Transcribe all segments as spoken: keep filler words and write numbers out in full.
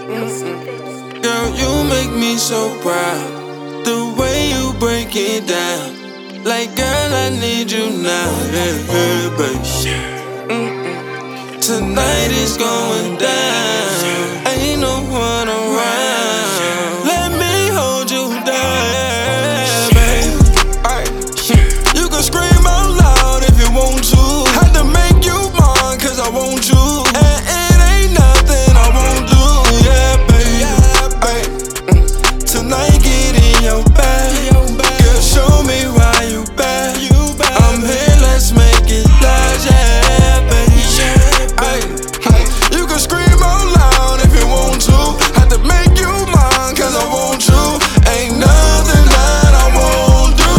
Girl, you make me so proud. The way you break it down. Like, girl, I need you now. Yeah, yeah, baby. Mm-mm. Tonight is going down. Ain't no one around. Let me hold you down, baby. Alright. You can scream out loud if you want to. Had to make you mine, cause I want you. And it ain't nothing I won't do. Yeah, baby. Alright. Tonight, get in your bag. Girl, show me why you bad. I'm here, let's make it last. Yeah, baby. Ay, ay. You can scream out loud if you want to. Had to make you mine, cause I want you. Ain't nothing that I won't do,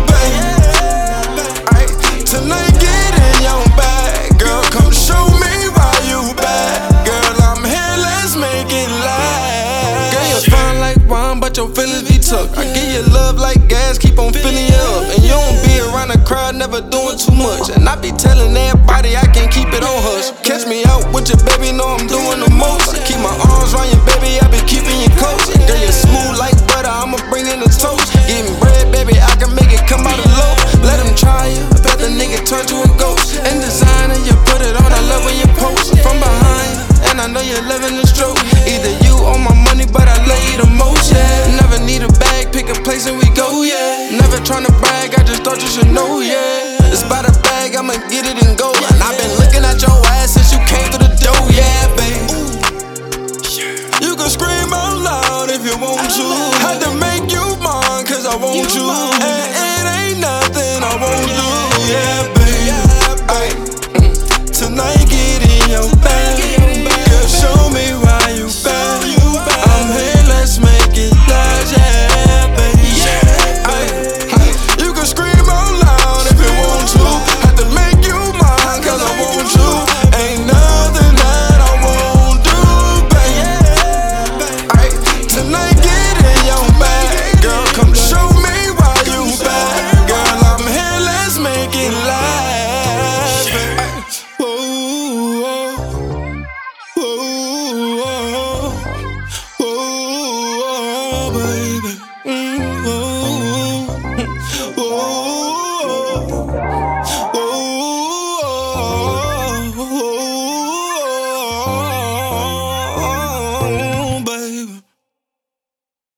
baby. Ay, tonight, get in your bag. Girl, come show me why you bad. Girl, I'm here, let's make it last. Girl, you're fine like wine, but your feelings be tucked. I give you love like gas, keep on filling you up. And you don't be around the crowd, never doing too much. And I be telling everybody I can't keep it on hush. Catch me out with your baby, know I'm doing the most. I keep my arms around your baby, I be keeping you close. Girl, you're smooth like butter, I'ma bring in the toast. Getting bread, baby, I can make it come out of low. Let him try you, I bet the nigga turn to a ghost. And designer, you put it on, I love when you post. From behind, and I know you're loving the stroke. Either you or my money, but I love you the most, yeah. Never need a bag, pick a place and we go, yeah. Never tryna brag, I just thought you should know, yeah. It's by the bag, I'ma get it and go. And I've been looking at your ass since you came through the door, yeah, babe. You can scream out loud if you want to. Had to make you mine, cause I want you. And it ain't nothing I won't do, yeah, babe. Ay, mm. Tonight, get in your bag. Girl, show me why you bad. I'm here, let's make it last, yeah, baby. Ay, ay. You can scream out loud if you want to. Had to make you mine, cause I want you. Ain't nothing that I won't do, baby. Ay, tonight, get in your bag. Girl, come show me why you bad. Girl, I'm here, let's make it last.